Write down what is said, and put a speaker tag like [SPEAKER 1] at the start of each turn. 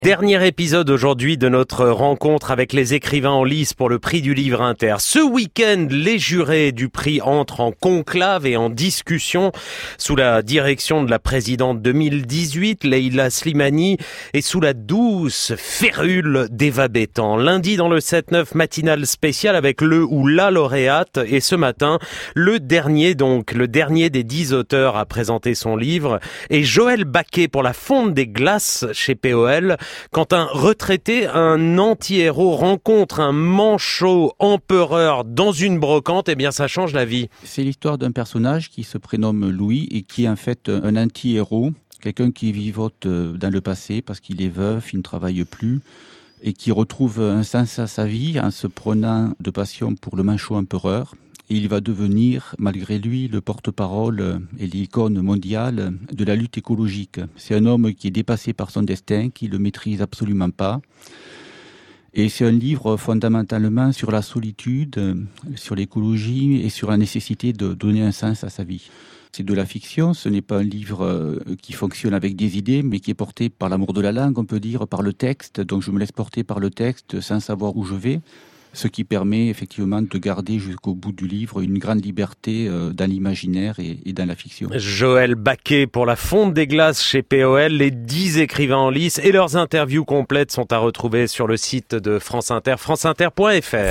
[SPEAKER 1] Dernier épisode aujourd'hui de notre rencontre avec les écrivains en lice pour le prix du livre inter. Ce week-end, les jurés du prix entrent en conclave et en discussion sous la direction de la présidente 2018, Leïla Slimani, et sous la douce férule d'Eva Bétan. Lundi dans le 7-9 matinal spécial avec le ou la lauréate, et ce matin, le dernier des 10 auteurs à présenter son livre, et Joël Baquet pour La Fonte des Glaces chez POL. Quand un retraité, un anti-héros rencontre un manchot empereur dans une brocante, eh bien ça change la vie.
[SPEAKER 2] C'est l'histoire d'un personnage qui se prénomme Louis et qui est en fait un anti-héros, quelqu'un qui vivote dans le passé parce qu'il est veuf, il ne travaille plus et qui retrouve un sens à sa vie en se prenant de passion pour le manchot empereur. Et il va devenir, malgré lui, le porte-parole et l'icône mondiale de la lutte écologique. C'est un homme qui est dépassé par son destin, qui ne le maîtrise absolument pas. Et c'est un livre fondamentalement sur la solitude, sur l'écologie et sur la nécessité de donner un sens à sa vie. C'est de la fiction, ce n'est pas un livre qui fonctionne avec des idées, mais qui est porté par l'amour de la langue, on peut dire, par le texte. Donc je me laisse porter par le texte sans savoir où je vais. Ce qui permet effectivement de garder jusqu'au bout du livre une grande liberté dans l'imaginaire et dans la fiction.
[SPEAKER 1] Joël Baquet pour La Fonte des Glaces chez POL. Les 10 écrivains en lice et leurs interviews complètes sont à retrouver sur le site de France Inter, franceinter.fr.